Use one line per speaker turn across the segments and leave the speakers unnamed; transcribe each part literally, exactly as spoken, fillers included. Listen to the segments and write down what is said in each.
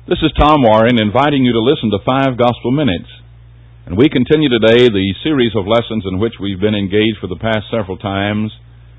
This is Tom Warren inviting you to listen to Five Gospel Minutes. And we continue today the series of lessons in which we've been engaged for the past several times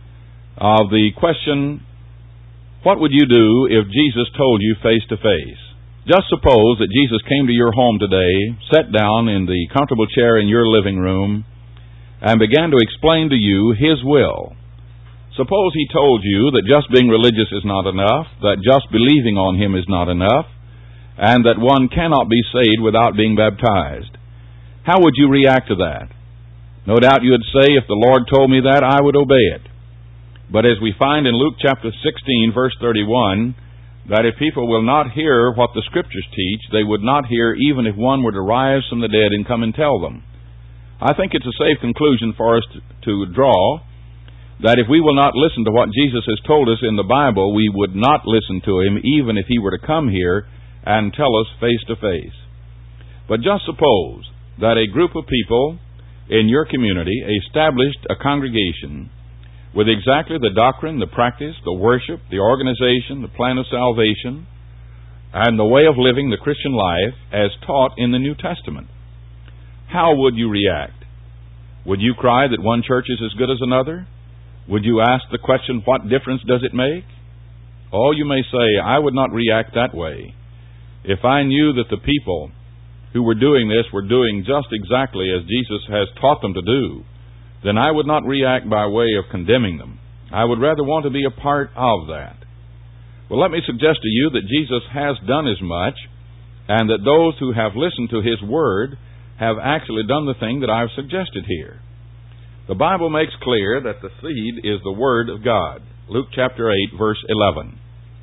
of the question, what would you do if Jesus told you face to face? Just suppose that Jesus came to your home today, sat down in the comfortable chair in your living room, and began to explain to you His will. Suppose He told you that just being religious is not enough, that just believing on Him is not enough, and that one cannot be saved without being baptized. How would you react to that? No doubt you would say, if the Lord told me that, I would obey it. But as we find in Luke chapter sixteen, verse thirty-one, that if people will not hear what the Scriptures teach, they would not hear even if one were to rise from the dead and come and tell them. I think it's a safe conclusion for us to, to draw that if we will not listen to what Jesus has told us in the Bible, we would not listen to Him even if He were to come here and tell us face to face. But just suppose that a group of people in your community established a congregation with exactly the doctrine, the practice, the worship, the organization, the plan of salvation, and the way of living the Christian life as taught in the New Testament. How would you react? Would you cry that one church is as good as another? Would you ask the question, what difference does it make? Oh, you may say, I would not react that way. If I knew that the people who were doing this were doing just exactly as Jesus has taught them to do, then I would not react by way of condemning them. I would rather want to be a part of that. Well, let me suggest to you that Jesus has done as much, and that those who have listened to His Word have actually done the thing that I've suggested here. The Bible makes clear that the seed is the Word of God. Luke chapter eight, verse eleven.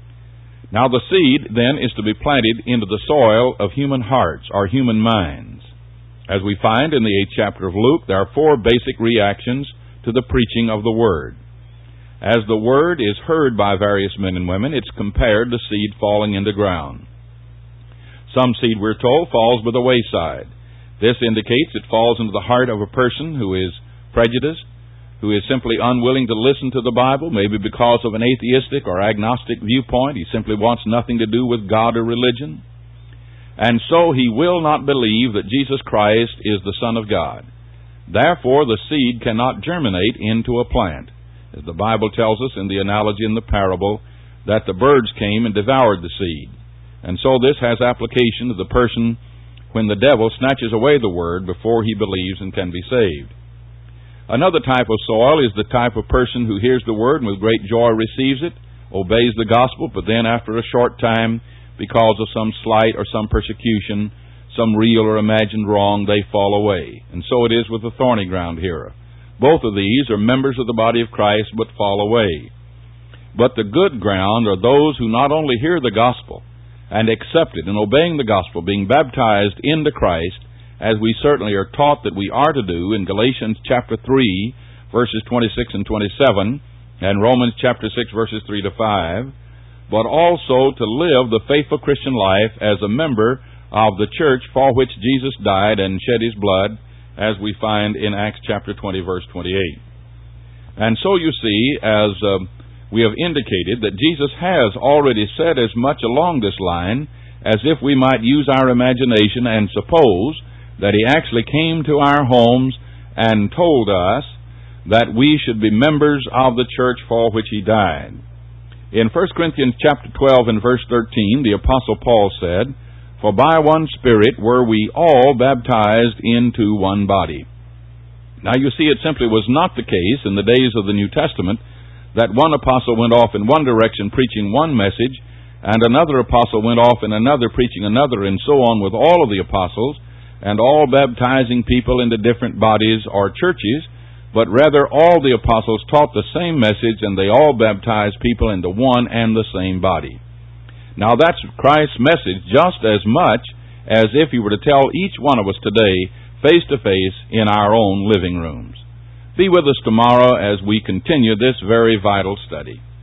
Now the seed, then, is to be planted into the soil of human hearts, or human minds. As we find in the eighth chapter of Luke, there are four basic reactions to the preaching of the Word. As the Word is heard by various men and women, it's compared to seed falling into ground. Some seed, we're told, falls by the wayside. This indicates it falls into the heart of a person who is prejudiced, who is simply unwilling to listen to the Bible, maybe because of an atheistic or agnostic viewpoint. He simply wants nothing to do with God or religion. And so he will not believe that Jesus Christ is the Son of God. Therefore, the seed cannot germinate into a plant. As the Bible tells us in the analogy in the parable, that the birds came and devoured the seed. And so this has application to the person when the devil snatches away the Word before he believes and can be saved. Another type of soil is the type of person who hears the Word and with great joy receives it, obeys the gospel, but then after a short time, because of some slight or some persecution, some real or imagined wrong, they fall away. And so it is with the thorny ground here. Both of these are members of the body of Christ, but fall away. But the good ground are those who not only hear the gospel and accept it and obeying the gospel, being baptized into Christ, as we certainly are taught that we are to do in Galatians chapter three, verses twenty-six and twenty-seven, and Romans chapter six, verses three to five, but also to live the faithful Christian life as a member of the church for which Jesus died and shed His blood, as we find in Acts chapter twenty, verse twenty-eight. And so you see, as uh, we have indicated, that Jesus has already said as much along this line as if we might use our imagination and suppose that He actually came to our homes and told us that we should be members of the church for which He died. In First Corinthians chapter twelve and verse thirteen, the Apostle Paul said, "For by one Spirit were we all baptized into one body." Now you see, it simply was not the case in the days of the New Testament that one apostle went off in one direction preaching one message, and another apostle went off in another preaching another, and so on with all of the apostles, and all baptizing people into different bodies or churches, but rather all the apostles taught the same message, and they all baptized people into one and the same body. Now that's Christ's message just as much as if He were to tell each one of us today, face to face, in our own living rooms. Be with us tomorrow as we continue this very vital study.